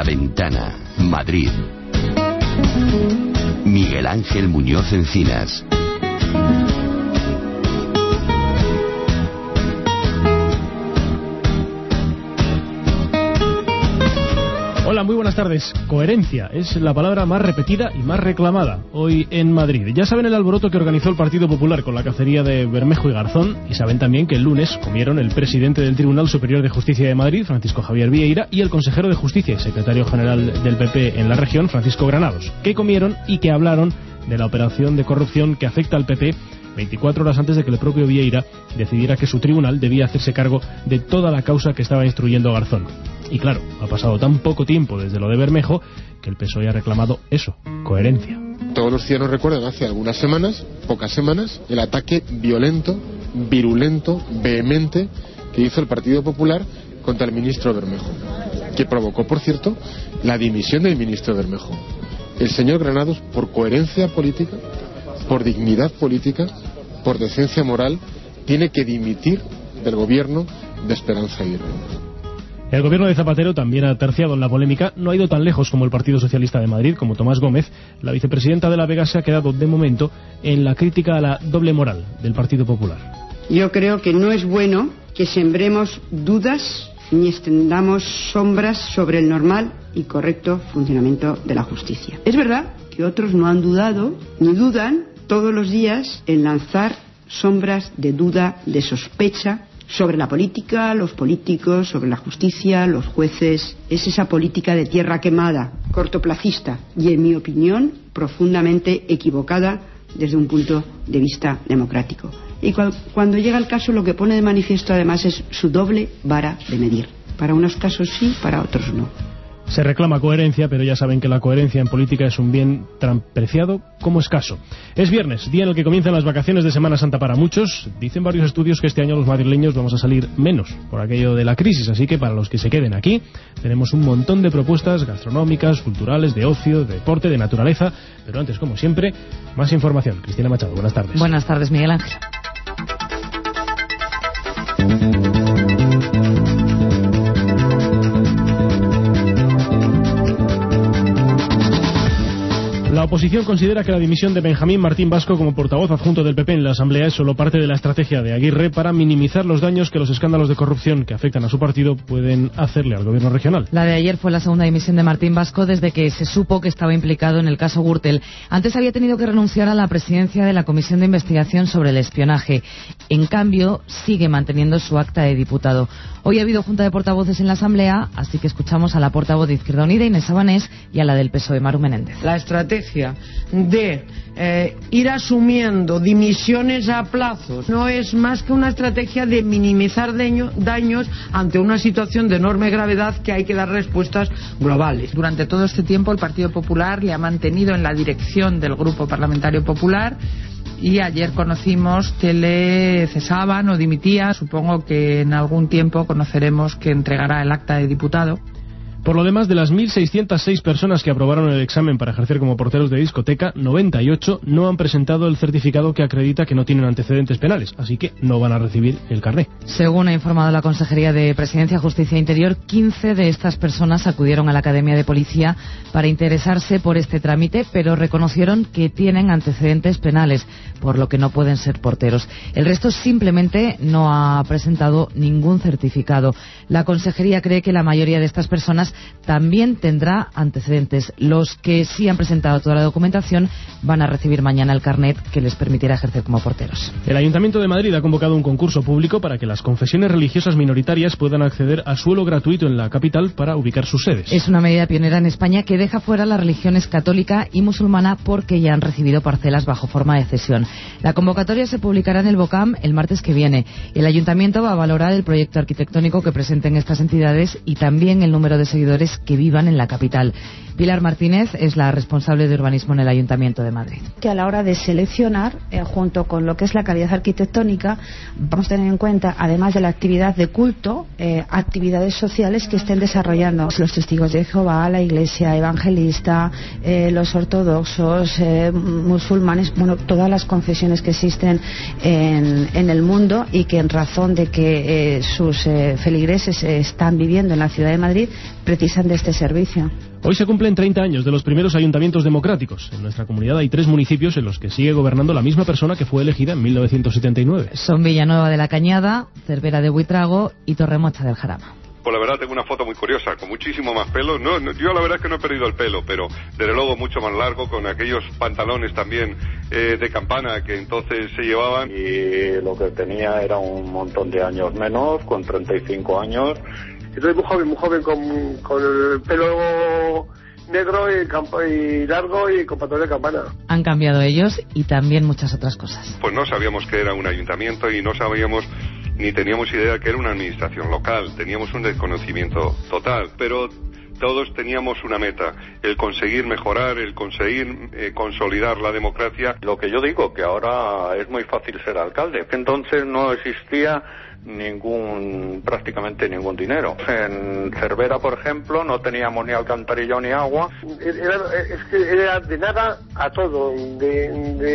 La Ventana, Madrid. Miguel Ángel Muñoz Encinas. Hola, muy buenas tardes. Coherencia es la palabra más repetida y más reclamada hoy en Madrid. Ya saben el alboroto que organizó el Partido Popular con la cacería de Bermejo y Garzón, y saben también que el lunes comieron el presidente del Tribunal Superior de Justicia de Madrid, Francisco Javier Vieira, y el consejero de Justicia y secretario general del PP en la región, Francisco Granados, que comieron y que hablaron de la operación de corrupción que afecta al PP 24 horas antes de que el propio Vieira decidiera que su tribunal debía hacerse cargo de toda la causa que estaba instruyendo Garzón. Y claro, ha pasado tan poco tiempo desde lo de Bermejo que el PSOE ha reclamado eso, coherencia. Todos los ciudadanos recuerdan hace algunas semanas, pocas semanas, el ataque violento, virulento, vehemente que hizo el Partido Popular contra el ministro Bermejo, que provocó, por cierto, la dimisión del ministro Bermejo. El señor Granados, por coherencia política, por dignidad política, por decencia moral, tiene que dimitir del gobierno de Esperanza Aguirre. El gobierno de Zapatero también ha terciado en la polémica. No ha ido tan lejos como el Partido Socialista de Madrid, como Tomás Gómez. La vicepresidenta de la Vega se ha quedado de momento en la crítica a la doble moral del Partido Popular. Yo creo que no es bueno que sembremos dudas ni extendamos sombras sobre el normal y correcto funcionamiento de la justicia. Es verdad que otros no han dudado ni dudan todos los días en lanzar sombras de duda, de sospecha sobre la política, los políticos, sobre la justicia, los jueces. Es esa política de tierra quemada, cortoplacista y, en mi opinión, profundamente equivocada desde un punto de vista democrático. Y cuando llega el caso, lo que pone de manifiesto además es su doble vara de medir. Para unos casos sí, para otros no. Se reclama coherencia, pero ya saben que la coherencia en política es un bien tan preciado como escaso. Es viernes, día en el que comienzan las vacaciones de Semana Santa para muchos. Dicen varios estudios que este año los madrileños vamos a salir menos por aquello de la crisis, así que para los que se queden aquí tenemos un montón de propuestas gastronómicas, culturales, de ocio, de deporte, de naturaleza. Pero antes, como siempre, más información. Cristina Machado, buenas tardes. Buenas tardes, Miguel Ángel. La oposición considera que la dimisión de Benjamín Martín Vasco como portavoz adjunto del PP en la Asamblea es solo parte de la estrategia de Aguirre para minimizar los daños que los escándalos de corrupción que afectan a su partido pueden hacerle al gobierno regional. La de ayer fue la segunda dimisión de Martín Vasco desde que se supo que estaba implicado en el caso Gürtel. Antes había tenido que renunciar a la presidencia de la Comisión de Investigación sobre el Espionaje. En cambio, sigue manteniendo su acta de diputado. Hoy ha habido junta de portavoces en la Asamblea, así que escuchamos a la portavoz de Izquierda Unida, Inés Sabanés, y a la del PSOE, Maru Menéndez. La estrategia de ir asumiendo dimisiones a plazos no es más que una estrategia de minimizar daños ante una situación de enorme gravedad que hay que dar respuestas globales. Durante todo este tiempo el Partido Popular le ha mantenido en la dirección del Grupo Parlamentario Popular y ayer conocimos que le cesaban o dimitía. Supongo que en algún tiempo conoceremos que entregará el acta de diputado. Por lo demás, de las 1.606 personas que aprobaron el examen para ejercer como porteros de discoteca, 98 no han presentado el certificado que acredita que no tienen antecedentes penales, así que no van a recibir el carné. Según ha informado la Consejería de Presidencia, Justicia e Interior, 15 de estas personas acudieron a la Academia de Policía para interesarse por este trámite, pero reconocieron que tienen antecedentes penales, por lo que no pueden ser porteros. El resto simplemente no ha presentado ningún certificado. La Consejería cree que la mayoría de estas personas también tendrá antecedentes. Los que sí han presentado toda la documentación van a recibir mañana el carnet que les permitirá ejercer como porteros. El Ayuntamiento de Madrid ha convocado un concurso público para que las confesiones religiosas minoritarias puedan acceder a suelo gratuito en la capital para ubicar sus sedes. Es una medida pionera en España que deja fuera las religiones católica y musulmana porque ya han recibido parcelas bajo forma de cesión. La convocatoria se publicará en el BOCAM el martes que viene. El Ayuntamiento va a valorar el proyecto arquitectónico que presenten estas entidades y también el número de seguidores que vivan en la capital. Pilar Martínez es la responsable de urbanismo en el Ayuntamiento de Madrid. Que a la hora de seleccionar, junto con lo que es la calidad arquitectónica, vamos a tener en cuenta, además de la actividad de culto, actividades sociales que estén desarrollando los testigos de Jehová, la Iglesia evangelista, los ortodoxos, musulmanes, bueno, todas las confesiones que existen en el mundo y que en razón de que sus feligreses están viviendo en la ciudad de Madrid, precisan de este servicio. Hoy se cumplen 30 años de los primeros ayuntamientos democráticos. En nuestra comunidad hay 3 municipios en los que sigue gobernando la misma persona que fue elegida en 1979. Son Villanueva de la Cañada, Cervera de Buitrago y Torremocha del Jarama. Pues la verdad tengo una foto muy curiosa, con muchísimo más pelo. No, yo la verdad es que no he perdido el pelo, pero desde luego mucho más largo, con aquellos pantalones también de campana que entonces se llevaban. Y lo que tenía era un montón de años menos, con 35 años. Entonces muy joven con el pelo negro y largo y con pantalones de campana. Han cambiado ellos y también muchas otras cosas. Pues no sabíamos que era un ayuntamiento y no sabíamos ni teníamos idea que era una administración local. Teníamos un desconocimiento total, pero todos teníamos una meta, el conseguir mejorar, el conseguir consolidar la democracia. Lo que yo digo, que ahora es muy fácil ser alcalde. Entonces no existía prácticamente ningún dinero. En Cervera, por ejemplo, no teníamos ni alcantarillado ni agua. Era de nada a todo, de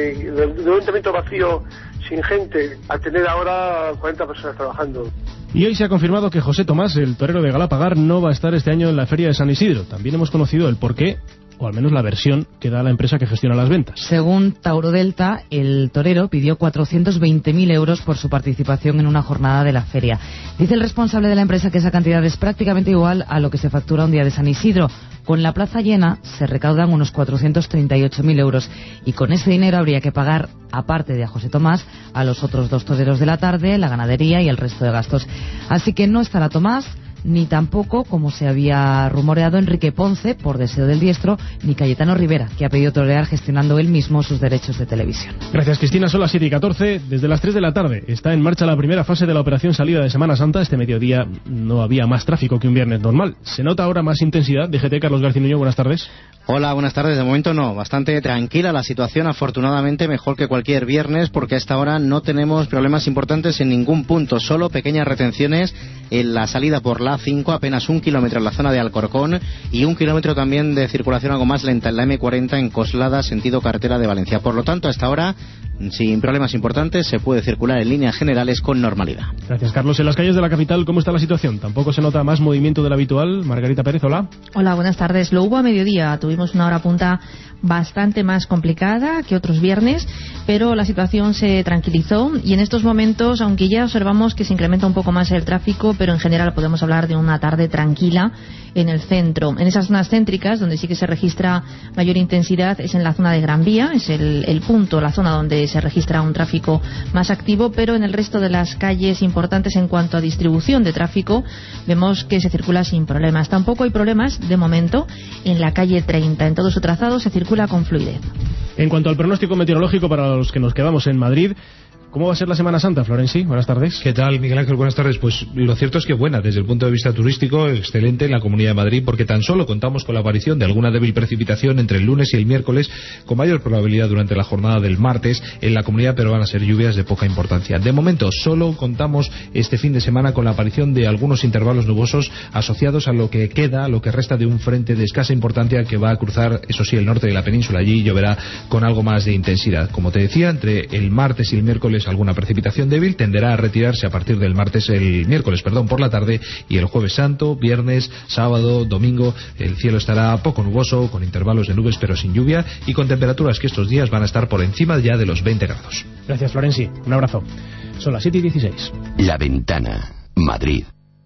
un ayuntamiento vacío, sin gente, a tener ahora 40 personas trabajando. Y hoy se ha confirmado que José Tomás, el torero de Galapagar, no va a estar este año en la Feria de San Isidro. También hemos conocido el porqué, o al menos la versión que da la empresa que gestiona las ventas. Según Tauro Delta, el torero pidió 420.000 euros por su participación en una jornada de la feria. Dice el responsable de la empresa que esa cantidad es prácticamente igual a lo que se factura un día de San Isidro. Con la plaza llena se recaudan unos 438.000 euros y con ese dinero habría que pagar, aparte de a José Tomás, a los otros 2 toreros de la tarde, la ganadería y el resto de gastos. Así que no estará Tomás, ni tampoco, como se había rumoreado, Enrique Ponce, por deseo del diestro, ni Cayetano Rivera, que ha pedido torear gestionando él mismo sus derechos de televisión. Gracias, Cristina. Son las 7:14. Desde las 3 de la tarde está en marcha la primera fase de la operación salida de Semana Santa. Este mediodía no había más tráfico que un viernes normal. Se nota ahora más intensidad. DGT, Carlos García Nuño, buenas tardes. Hola, buenas tardes. De momento no, bastante tranquila la situación, afortunadamente mejor que cualquier viernes, porque a esta hora no tenemos problemas importantes en ningún punto, solo pequeñas retenciones en la salida por la A5, apenas 1 kilómetro en la zona de Alcorcón y 1 kilómetro también de circulación algo más lenta en la M40 en Coslada, sentido carretera de Valencia. Por lo tanto, a esta hora, sin problemas importantes, se puede circular en líneas generales con normalidad. Gracias, Carlos. En las calles de la capital, ¿cómo está la situación? ¿Tampoco se nota más movimiento del habitual? Margarita Pérez, hola. Hola, buenas tardes. Lo hubo a mediodía, tuvimos una hora punta bastante más complicada que otros viernes, pero la situación se tranquilizó y en estos momentos, aunque ya observamos que se incrementa un poco más el tráfico, pero en general podemos hablar de una tarde tranquila en el centro. En esas zonas céntricas, donde sí que se registra mayor intensidad, es en la zona de Gran Vía, es el punto, la zona donde se registra un tráfico más activo, pero en el resto de las calles importantes en cuanto a distribución de tráfico, vemos que se circula sin problemas. Tampoco hay problemas, de momento, en la calle 30. En todo su trazado se circula con fluidez. En cuanto al pronóstico meteorológico para los que nos quedamos en Madrid, ¿cómo va a ser la Semana Santa, Florenci? Buenas tardes. ¿Qué tal, Miguel Ángel? Buenas tardes. Pues lo cierto es que buena, desde el punto de vista turístico, excelente en la Comunidad de Madrid, porque tan solo contamos con la aparición de alguna débil precipitación entre el lunes y el miércoles, con mayor probabilidad durante la jornada del martes en la comunidad, pero van a ser lluvias de poca importancia. De momento, solo contamos este fin de semana con la aparición de algunos intervalos nubosos asociados a lo que queda, a lo que resta de un frente de escasa importancia que va a cruzar, eso sí, el norte de la península. Allí lloverá con algo más de intensidad. Como te decía, entre el martes y el miércoles alguna precipitación débil, tenderá a retirarse a partir del miércoles por la tarde, y el jueves santo, viernes, sábado, domingo, el cielo estará poco nuboso, con intervalos de nubes pero sin lluvia y con temperaturas que estos días van a estar por encima ya de los 20 grados. Gracias, Florenci. Un abrazo. Son las 7:16. La Ventana, Madrid.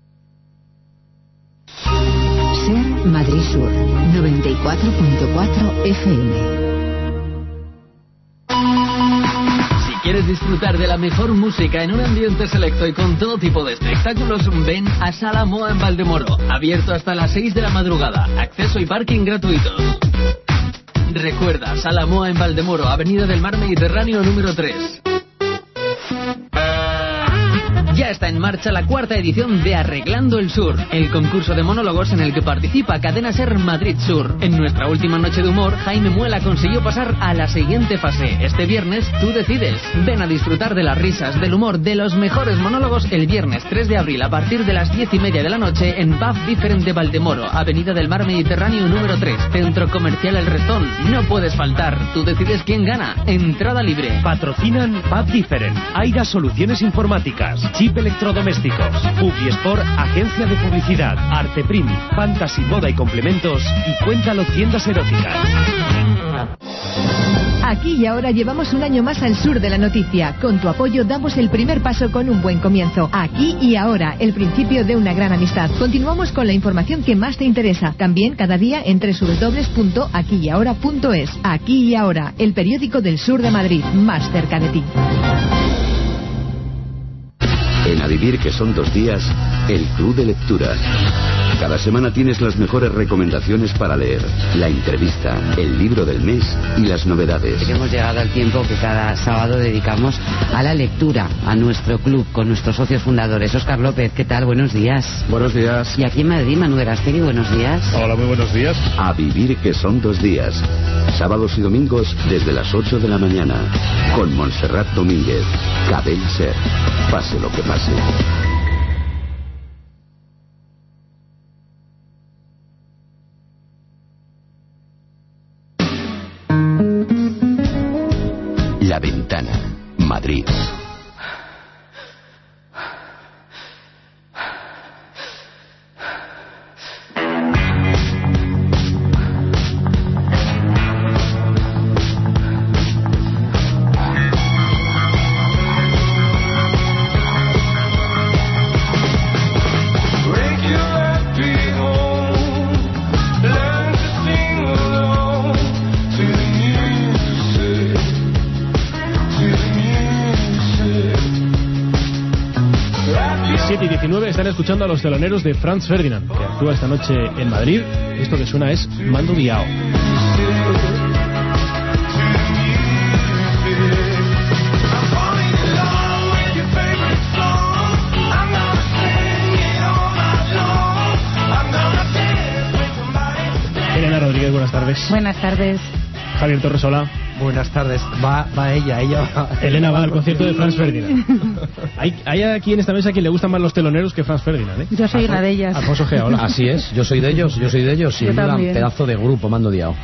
Ser Madrid Sur, 94.4 FM. ¿Quieres disfrutar de la mejor música en un ambiente selecto y con todo tipo de espectáculos? Ven a Sala Moa en Valdemoro, abierto hasta las 6 de la madrugada, acceso y parking gratuitos. Recuerda, Sala Moa en Valdemoro, Avenida del Mar Mediterráneo número 3. Ya está en marcha la 4ª edición de Arreglando el Sur, el concurso de monólogos en el que participa Cadena Ser Madrid Sur. En nuestra última noche de humor, Jaime Muela consiguió pasar a la siguiente fase. Este viernes, tú decides. Ven a disfrutar de las risas, del humor, de los mejores monólogos el viernes 3 de abril a partir de las 10:30 de la noche en Pub Different de Valdemoro, Avenida del Mar Mediterráneo número 3, Centro Comercial El Restón. No puedes faltar. Tú decides quién gana. Entrada libre. Patrocinan Pub Different, Aira Soluciones Informáticas, Chip Electrodomésticos, Buggy Sport, agencia de publicidad, Arte Primi, Fantasy Moda y complementos y Cuéntalo tiendas eróticas. Aquí y ahora llevamos un año más al sur de la noticia. Con tu apoyo damos el primer paso con un buen comienzo. Aquí y ahora, el principio de una gran amistad. Continuamos con la información que más te interesa. También cada día en www.aquiyahora.es. Aquí y ahora, el periódico del sur de Madrid, más cerca de ti. En A Vivir, que son 2 días, el Club de Lectura. Cada semana tienes las mejores recomendaciones para leer, la entrevista, el libro del mes y las novedades. Hemos llegado al tiempo que cada sábado dedicamos a la lectura, a nuestro club, con nuestros socios fundadores. Óscar López, ¿qué tal? Buenos días. Buenos días. Y aquí en Madrid, Manu Verástegui, buenos días. Hola, muy buenos días. A Vivir, que son 2 días. Sábados y domingos desde las 8 de la mañana. Con Montserrat Domínguez. Cadena Ser. Pase lo que pase. La Ventana, Madrid. Están escuchando a los teloneros de Franz Ferdinand, que actúa esta noche en Madrid. Esto que suena es Mando Diao. Elena Rodríguez, buenas tardes. Buenas tardes. Javier Torres, hola. Buenas tardes. Va ella va. Elena va al concierto de Franz Ferdinand. Hay aquí en esta mesa a quien le gustan más los teloneros que Franz Ferdinand, ¿eh? Yo soy una de ellas. Alfonso Gea, hola. Así es, yo soy de ellos, sin duda, un pedazo de grupo, Mando Diao.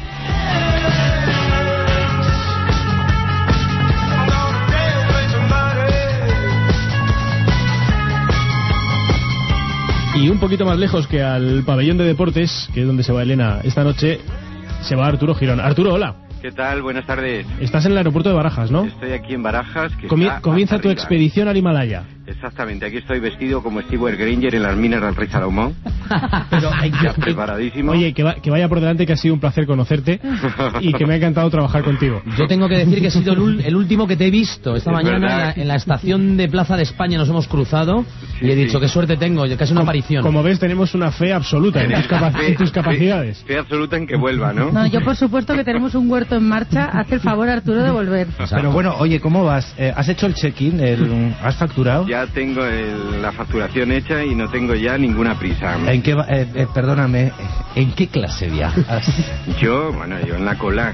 Y un poquito más lejos que al pabellón de deportes, que es donde se va Elena esta noche, se va Arturo Girón. Arturo, hola. ¿Qué tal? Buenas tardes. Estás en el aeropuerto de Barajas, ¿no? Estoy aquí en Barajas. Que comienza tu expedición al Himalaya. Exactamente, aquí estoy vestido como Stewart Granger en las minas del Rey Salomón. Pero ya preparadísimo. Oye, que vaya por delante, que ha sido un placer conocerte y que me ha encantado trabajar contigo. Yo tengo que decir que he sido el último que te he visto. Esta mañana en la estación de Plaza de España nos hemos cruzado y he dicho, qué suerte tengo, casi una aparición. Como ves, tenemos una fe absoluta en tus capacidades. Fe absoluta en que vuelva, ¿no? No, yo por supuesto que tenemos un huerto en marcha. Haz el favor, Arturo, de volver. Pero bueno, oye, ¿cómo vas? ¿Has hecho el check-in? ¿Has facturado? Ya tengo la facturación hecha y no tengo ya ninguna prisa. ¿En qué perdóname, ¿en qué clase viajas? Yo en la cola.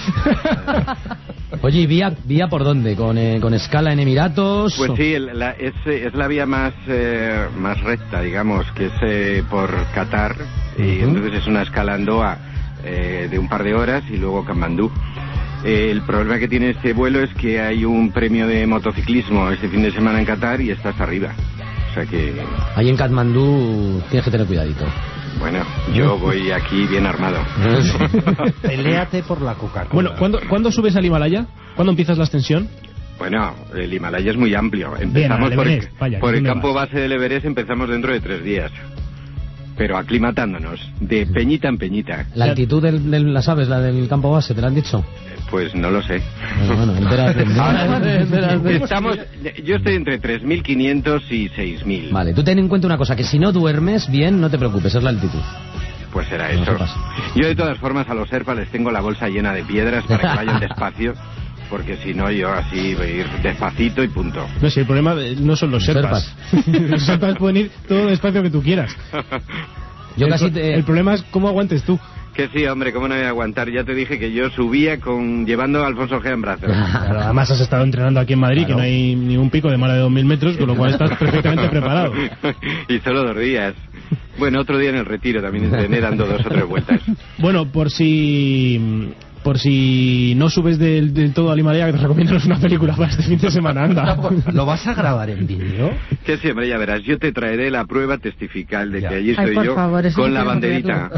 Oye, ¿y vía por dónde? ¿Con escala en Emiratos? Pues sí, es la vía más recta, digamos, que es por Qatar. Y entonces es una escala en Doha de un par de horas y luego Katmandú. El problema que tiene este vuelo es que hay un premio de motociclismo este fin de semana en Qatar y estás arriba. O sea que... Ahí en Katmandú tienes que tener cuidadito. Bueno, yo voy aquí bien armado. Peléate por la Coca-Cola. Bueno, ¿cuándo subes al Himalaya? ¿Cuándo empiezas la ascensión? Bueno, el Himalaya es muy amplio. Empezamos por el campo base del Everest, empezamos dentro de 3 días. Pero aclimatándonos, de peñita en peñita. ¿La altitud la sabes, la del campo base, te la han dicho? Pues no lo sé. Bueno, entérate. Yo estoy entre 3.500 y 6.000. Vale, tú ten en cuenta una cosa, que si no duermes bien, no te preocupes, es la altitud. Pues será eso. Yo de todas formas a los Sherpas les tengo la bolsa llena de piedras para que vayan despacio. Porque si no, yo así voy a ir despacito y punto. No, si el problema no son los Sherpas. Los Sherpas pueden ir todo despacio que tú quieras. El problema es cómo aguantes tú. Que sí, hombre, cómo no voy a aguantar. Ya te dije que yo subía llevando a Alfonso Gea en brazos. Claro, además has estado entrenando aquí en Madrid, claro, que no hay ni un pico de más de 2.000 metros, con lo cual estás perfectamente preparado. Y solo 2 días. Bueno, otro día en el Retiro también entrené dando 2 o 3 vueltas. Bueno, por si por si no subes del todo al Himalaya, que te recomiendo una película para este fin de semana, anda. ¿Lo vas a grabar en vídeo? Que sí, hombre, ya verás, yo te traeré la prueba testifical de que allí Ay, estoy por yo favor, con la banderita.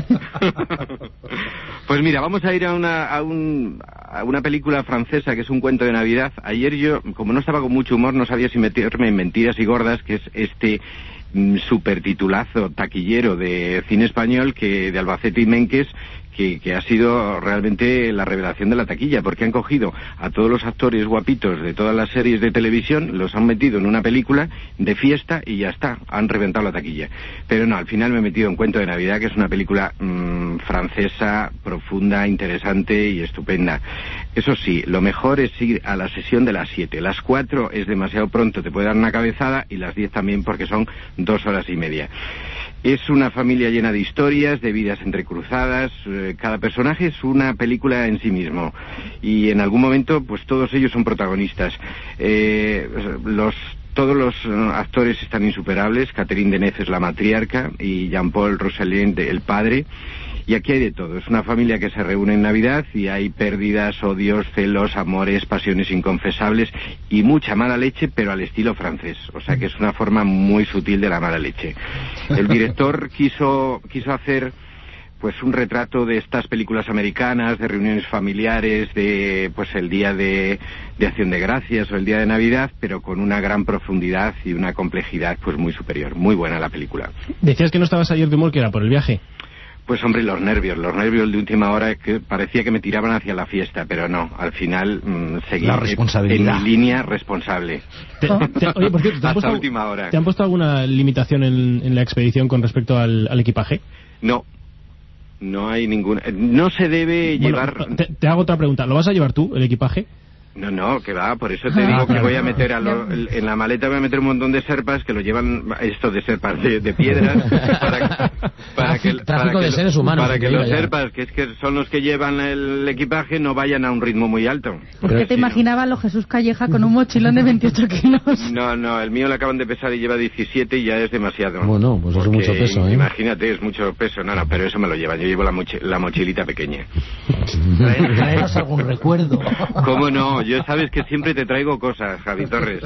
Pues mira, vamos a ir a una película francesa que es Un cuento de Navidad. Ayer yo, como no estaba con mucho humor, no sabía si meterme en Mentiras y Gordas, que es este supertitulazo taquillero de cine español de Albacete y Menques, que ha sido realmente la revelación de la taquilla, porque han cogido a todos los actores guapitos de todas las series de televisión, los han metido en una película de fiesta y ya está, han reventado la taquilla. Pero no, al final me he metido en Cuento de Navidad, que es una película francesa, profunda, interesante y estupenda. Eso sí, lo mejor es ir a la sesión de las 7. Las 4 es demasiado pronto, te puede dar una cabezada, y las 10 también, porque son 2 horas y media. Es una familia llena de historias, de vidas entrecruzadas. Cada personaje es una película en sí mismo. Y en algún momento, pues todos ellos son protagonistas. Todos los actores están insuperables. Catherine Deneuve es la matriarca y Jean-Paul Rousselier el padre. Y aquí hay de todo. Es una familia que se reúne en Navidad y hay pérdidas, odios, celos, amores, pasiones inconfesables y mucha mala leche, pero al estilo francés. O sea que es una forma muy sutil de la mala leche. El director quiso hacer pues un retrato de estas películas americanas, de reuniones familiares, de pues el día de Acción de Gracias o el día de Navidad, pero con una gran profundidad y una complejidad pues muy superior. Muy buena la película. Decías que no estabas ayer de humor, que era por el viaje. Pues hombre, los nervios de última hora, que parecía que me tiraban hacia la fiesta, pero no, al final seguí en mi línea responsable. Oye, por cierto, hasta última hora. ¿Te han puesto alguna limitación en la expedición con respecto al equipaje? No hay ninguna. No se debe llevar. Te hago otra pregunta. ¿Lo vas a llevar tú, el equipaje? No, que va, por eso te digo que voy a meter en la maleta voy a meter un montón de serpas que lo llevan, esto de serpas de piedras, para que los serpas, que son los que llevan el equipaje, no vayan a un ritmo muy alto. ¿Por qué te imaginabas lo Jesús Calleja con un mochilón de 28 kilos? No, el mío le acaban de pesar y lleva 17 y ya es demasiado. Bueno, pues eso es mucho peso, ¿eh? Imagínate, es mucho peso. No, pero eso me lo llevan, yo llevo la mochilita pequeña. Traeros algún recuerdo. ¿Cómo no? Yo sabes que siempre te traigo cosas, Javi Torres.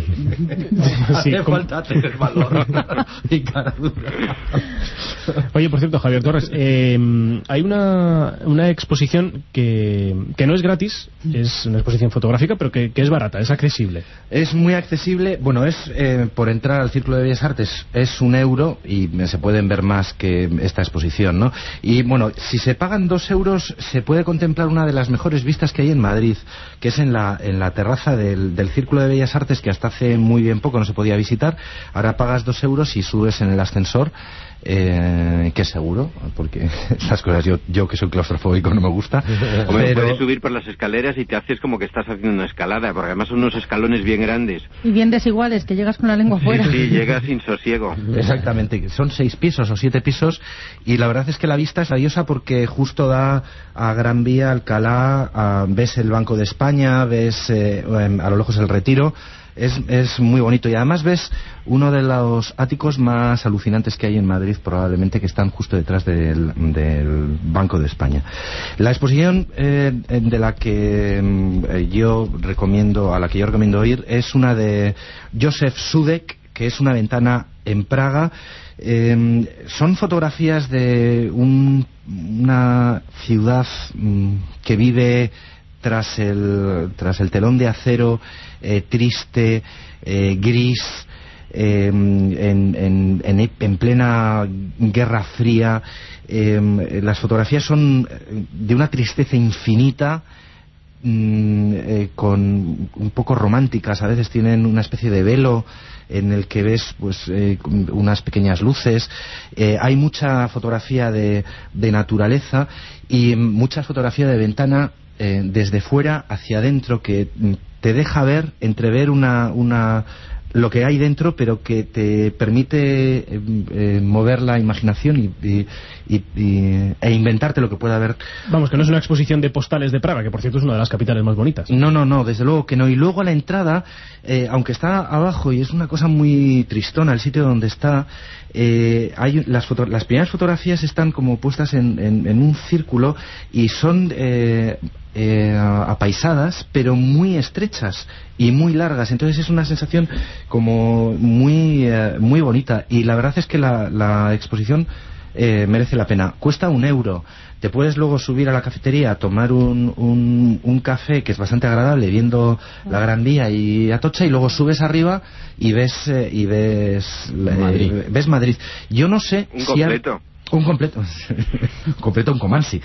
Hace falta tener valor y cara dura. Oye, por cierto, Javier Torres, hay una exposición que no es gratis, es una exposición fotográfica, pero que es barata, es accesible. Es muy accesible, bueno, es por entrar al Círculo de Bellas Artes es €1 y se pueden ver más que esta exposición, ¿no? Y bueno, si se pagan €2 se puede contemplar una de las mejores vistas que hay en Madrid, que es en la terraza del Círculo de Bellas Artes, que hasta hace muy bien poco no se podía visitar. Ahora pagas €2 y subes en el ascensor, que es seguro, porque estas cosas yo que soy claustrofóbico no me gusta. Hombre, puedes subir por las escaleras y te haces como que estás haciendo una escalada, porque además son unos escalones bien grandes. Y bien desiguales, que llegas con la lengua fuera. Sí, llegas sin sosiego. Exactamente, son 6 pisos o 7 pisos, y la verdad es que la vista es maravillosa porque justo da a Gran Vía, Alcalá, ves el Banco de España, ves a lo lejos el Retiro. Es muy bonito, y además ves uno de los áticos más alucinantes que hay en Madrid, probablemente, que están justo detrás del Banco de España. La exposición a la que yo recomiendo ir es una de Josef Sudek, que es Una ventana en Praga. Son fotografías de una ciudad que vive tras el telón de acero, triste, gris, en plena Guerra Fría. Las fotografías son de una tristeza infinita, con un poco románticas. A veces tienen una especie de velo en el que ves pues unas pequeñas luces. Hay mucha fotografía de naturaleza y mucha fotografía de ventana desde fuera hacia adentro, que te deja entrever lo que hay dentro, pero que te permite mover la imaginación e inventarte lo que pueda haber. Vamos, que no es una exposición de postales de Praga, que por cierto es una de las capitales más bonitas. No, desde luego que no. Y luego a la entrada, aunque está abajo y es una cosa muy tristona el sitio donde está, hay las primeras fotografías están como puestas en un círculo y son apaisadas, pero muy estrechas y muy largas. Entonces es una sensación como muy bonita. Y la verdad es que la exposición merece la pena. Cuesta €1. Te puedes luego subir a la cafetería a tomar un café que es bastante agradable viendo la Gran Vía y Atocha, y luego subes arriba y ves Madrid. Yo no sé un completo un Comansi.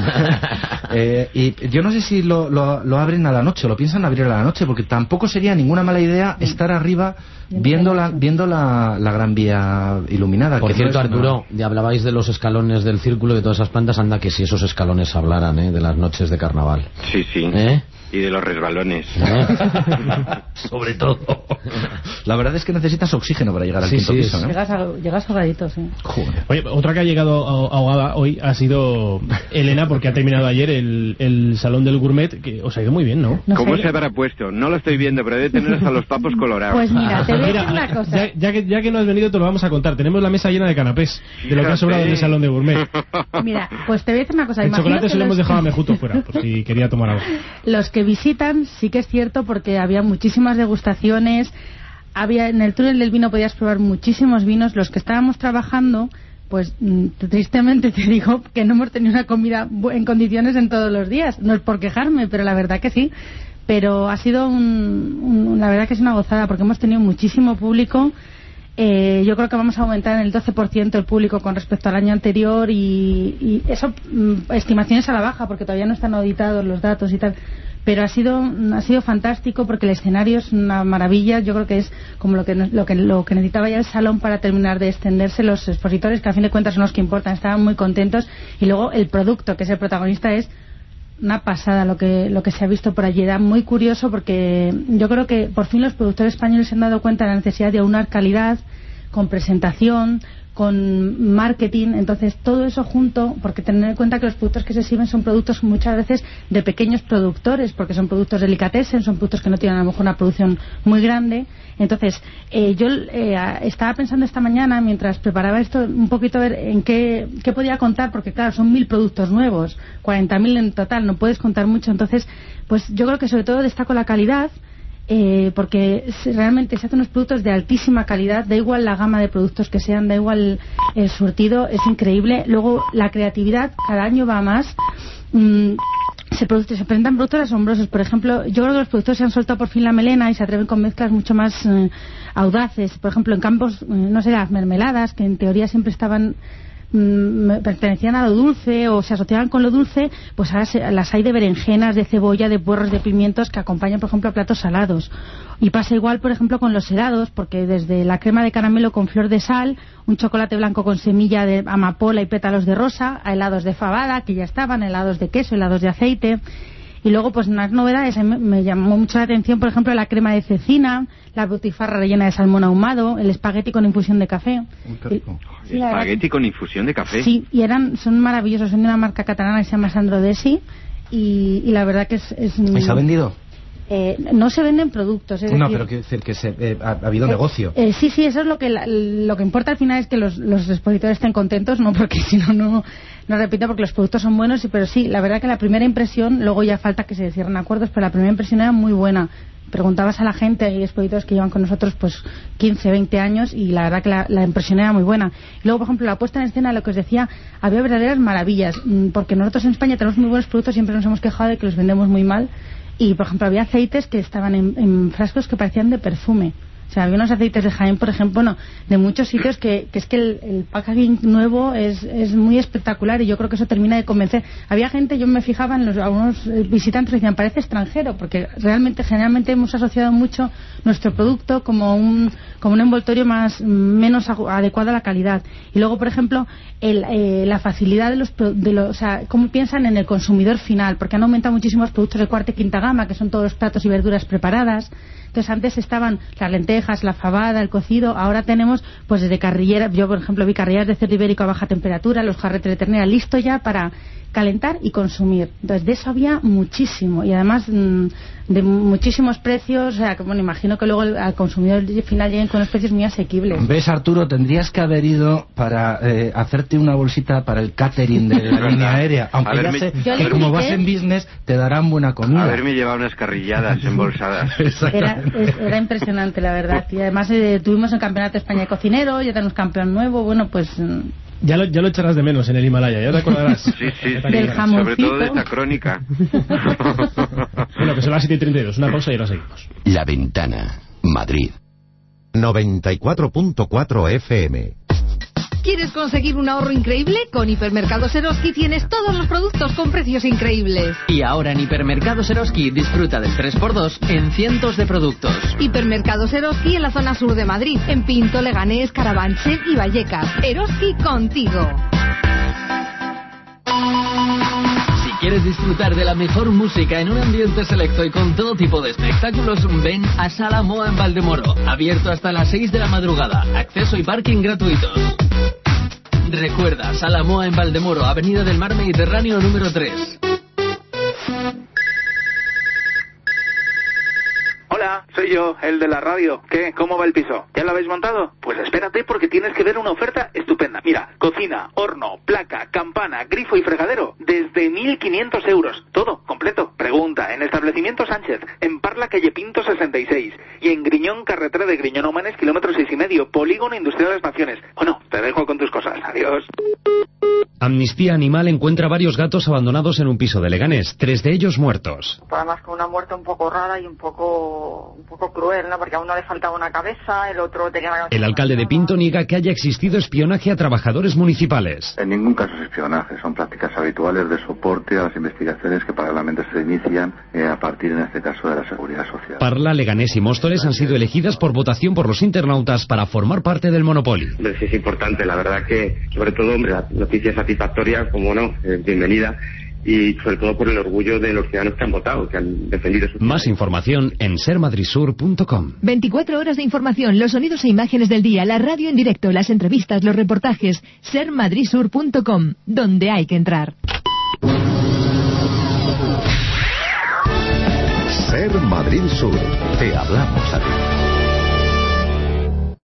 Y yo no sé si lo abren a la noche, lo piensan abrir a la noche, porque tampoco sería ninguna mala idea estar arriba viendo la Gran Vía iluminada. Por cierto, Arturo, ya hablabais de los escalones del círculo, de todas esas plantas. Anda que si esos escalones hablaran de las noches de carnaval. Sí. Y de los resbalones. Sobre todo. La verdad es que necesitas oxígeno para llegar al quinto piso, ¿no? Llegas ahogadito, sí. Joder. Oye, otra que ha llegado ahogada hoy ha sido Elena, porque ha terminado ayer el Salón del Gourmet, que os ha ido muy bien, ¿no? ¿Cómo se habrá puesto? No lo estoy viendo, pero debe tener hasta los papos colorados. Pues mira, te voy a decir una cosa. Ya que no has venido, te lo vamos a contar. Tenemos la mesa llena de canapés, de lo que ha sobrado en el Salón de Gourmet. Mira, pues te voy a decir una cosa. El chocolate se lo hemos dejado a Mejuto fuera, por si quería tomar algo. Los que visitan, sí que es cierto, porque había muchísimas degustaciones. En el túnel del vino podías probar muchísimos vinos. Los que estábamos trabajando, pues tristemente te digo que no hemos tenido una comida en condiciones en todos los días. No es por quejarme, pero la verdad que sí. Pero ha sido la verdad que es una gozada, porque hemos tenido muchísimo público. Yo creo que vamos a aumentar en el 12% el público con respecto al año anterior, y eso, estimaciones a la baja, porque todavía no están auditados los datos y tal. Pero ha sido fantástico, porque el escenario es una maravilla. Yo creo que es como lo que necesitaba ya el salón para terminar de extenderse. Los expositores, que a fin de cuentas son los que importan, estaban muy contentos. Y luego el producto, que es el protagonista, es una pasada lo que se ha visto por allí. Era muy curioso, porque yo creo que por fin los productores españoles se han dado cuenta de la necesidad de aunar calidad con presentación, con marketing. Entonces todo eso junto, porque tener en cuenta que los productos que se sirven son productos muchas veces de pequeños productores, porque son productos delicatessen, son productos que no tienen a lo mejor una producción muy grande. Entonces yo estaba pensando esta mañana, mientras preparaba esto, un poquito ver en qué podía contar, porque claro, son 1000 productos nuevos, 40.000 en total, no puedes contar mucho. Entonces pues yo creo que sobre todo destaco la calidad, porque realmente se hacen unos productos de altísima calidad. Da igual la gama de productos que sean, da igual el surtido, es increíble. Luego la creatividad cada año va más. Se presentan productos asombrosos. Por ejemplo, yo creo que los productores se han soltado por fin la melena y se atreven con mezclas mucho más audaces. Por ejemplo, en campos, no sé, las mermeladas, que en teoría siempre estaban pertenecían a lo dulce o se asociaban con lo dulce, pues ahora las hay de berenjenas, de cebolla, de puerros, de pimientos, que acompañan, por ejemplo, a platos salados. Y pasa igual, por ejemplo, con los helados, porque desde la crema de caramelo con flor de sal, un chocolate blanco con semilla de amapola y pétalos de rosa, a helados de fabada, que ya estaban, helados de queso, helados de aceite. Y luego, pues unas novedades, me llamó mucho la atención, por ejemplo, la crema de cecina, la butifarra rellena de salmón ahumado, el espagueti con infusión de café. ¿Espagueti con infusión de café? Sí, y son maravillosos, son de una marca catalana que se llama Sandro Desi, y la verdad que es ¿Y se ha vendido? No se venden productos. No, pero quiero decir que ha habido negocio. Sí, eso es lo que importa al final, es que los expositores estén contentos, no, porque si no repito, porque los productos son buenos. Pero sí, la verdad que la primera impresión, luego ya falta que se cierren acuerdos, pero la primera impresión era muy buena. Preguntabas a la gente, hay expositores que llevan con nosotros pues 15, 20 años, y la verdad que la impresión era muy buena. Y luego, por ejemplo, la puesta en escena, lo que os decía, había verdaderas maravillas, porque nosotros en España tenemos muy buenos productos, siempre nos hemos quejado de que los vendemos muy mal. Y, por ejemplo, había aceites que estaban en frascos que parecían de perfume. O sea, había unos aceites de Jaén, por ejemplo, de muchos sitios que es que el packaging nuevo es muy espectacular, y yo creo que eso termina de convencer. Había gente, yo me fijaba en algunos visitantes que decían, parece extranjero, porque generalmente hemos asociado mucho nuestro producto como un envoltorio menos adecuado a la calidad. Y luego, por ejemplo, la facilidad o sea, cómo piensan en el consumidor final, porque han aumentado muchísimos productos de cuarta y quinta gama, que son todos los platos y verduras preparadas, Entonces antes estaban las lentejas, la fabada, el cocido, ahora tenemos pues desde carrilleras, yo por ejemplo vi carrilleras de cerdo ibérico a baja temperatura, los jarretes de ternera, listo ya para calentar y consumir. Entonces de eso había muchísimo, y además de muchísimos precios, o sea, que bueno, imagino que luego al consumidor final lleguen con unos precios muy asequibles. ¿Ves, Arturo? Tendrías que haber ido para hacerte una bolsita para el catering de la línea aérea, aunque ya sé que como vas en business te darán buena comida. Haberme llevado unas carrilladas embolsadas. Era impresionante, la verdad, y además tuvimos el Campeonato de España de Cocinero, ya tenemos campeón nuevo, bueno, pues... Ya lo echarás de menos en el Himalaya, ya te acordarás. Sí. Del jamoncito. Sobre todo de esta crónica. Bueno, que son las 7:32, una pausa y ahora seguimos. La Ventana, Madrid. 94.4 FM. ¿Quieres conseguir un ahorro increíble? Con Hipermercados Eroski tienes todos los productos con precios increíbles. Y ahora en Hipermercados Eroski disfruta del 3x2 en cientos de productos. Hipermercados Eroski en la zona sur de Madrid, en Pinto, Leganés, Carabanchel y Vallecas. Eroski contigo. Si quieres disfrutar de la mejor música en un ambiente selecto y con todo tipo de espectáculos, ven a Sala Moa en Valdemoro. Abierto hasta las 6 de la madrugada. Acceso y parking gratuitos. Recuerda, Sala Moa en Valdemoro, Avenida del Mar Mediterráneo número 3. Hola, soy yo, el de la radio. ¿Qué? ¿Cómo va el piso? ¿Ya lo habéis montado? Pues espérate porque tienes que ver una oferta estupenda. Mira, cocina, horno, placa, campana, grifo y fregadero, desde 1.500 euros. Todo, completo. Pregunta, en Establecimiento Sánchez, en Parla, calle Pinto 66, y en Griñón, carretera de Griñón Humanes, kilómetro 6,5, Polígono Industrial de las Naciones. Bueno, te dejo con tus cosas. Adiós. Amnistía Animal encuentra varios gatos abandonados en un piso de Leganés, 3 de ellos muertos. Además con una muerte un poco rara y un poco cruel, ¿no? Porque a uno le faltaba una cabeza, el otro tenía... El alcalde de Pinto niega que haya existido espionaje a trabajadores municipales. En ningún caso es espionaje, son prácticas habituales de soporte a las investigaciones que paralelamente se inician a partir, en este caso, de la seguridad social. Parla, Leganés y Móstoles han sido elegidas por votación por los internautas para formar parte del Monopoly. Sí, es importante, la verdad que, sobre todo, hombre, la noticia satisfactoria, como no, bienvenida. Y sobre todo por el orgullo de los ciudadanos que han votado, que han defendido su... Más información en sermadrisur.com. 24 horas de información, los sonidos e imágenes del día, la radio en directo, las entrevistas, los reportajes. sermadrisur.com, donde hay que entrar. Ser Madrid Sur. Te hablamos a ti.